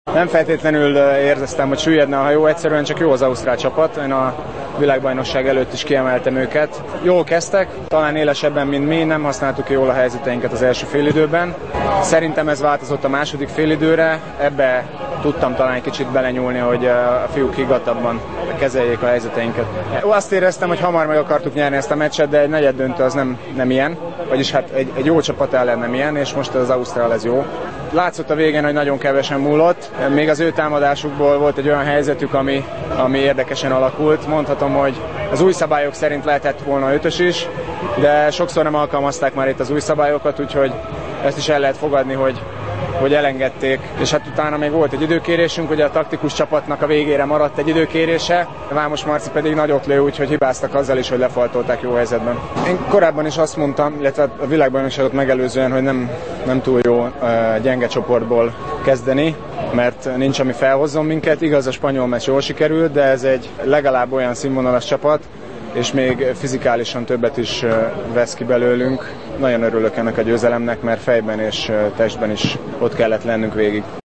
Nem feltétlenül éreztem, hogy süllyedne a hajó, egyszerűen csak jó az ausztrál csapat. Én a világbajnokság előtt is kiemeltem őket. Jól kezdtek, talán élesebben, mint mi, nem használtuk jól a helyzeteinket az első félidőben. Szerintem ez változott a második félidőre, ebbe tudtam talán egy kicsit belenyúlni, hogy a fiúk higgadtabban kezeljék a helyzeteinket. Azt éreztem, hogy hamar meg akartuk nyerni ezt a meccset, de egy negyeddöntő az nem ilyen, vagyis hát egy jó csapat ellen nem ilyen, és most az ausztrál ez jó. Látszott a végén, hogy nagyon kevesen múlott. Még az ő támadásukból volt egy olyan helyzetük, ami érdekesen alakult. Mondhatom, hogy az új szabályok szerint lehetett volna ötös is, de sokszor nem alkalmazták már itt az új szabályokat, úgyhogy ezt is el lehet fogadni, hogy elengedték. És hát utána még volt egy időkérésünk, ugye a taktikus csapatnak a végére maradt egy időkérése, Vámos Marci pedig nagyot lő, úgyhogy hibáztak azzal is, hogy lefaltolták jó helyzetben. Én korábban is azt mondtam, illetve a világbajnokságot megelőzően, hogy nem túl jó gyenge csoportból kezdeni, mert nincs, ami felhozzon minket. Igaz, a spanyol meccs jól sikerült, de ez egy legalább olyan színvonalas csapat, és még fizikálisan többet is vesz ki belőlünk. Nagyon örülök ennek a győzelemnek, mert fejben és testben is ott kellett lennünk végig.